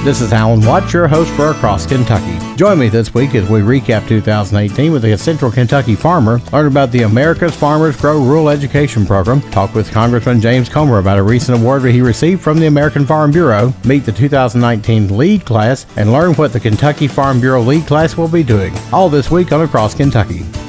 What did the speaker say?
This is Alan Watts, your host for Across Kentucky. Join me this week as we recap 2018 with a Central Kentucky farmer, learn about the America's Farmers Grow Rural Education Program, talk with Congressman James Comer about a recent award that he received from the American Farm Bureau, meet the 2019 LEAD class, and learn what the Kentucky Farm Bureau LEAD class will be doing. All this week on Across Kentucky.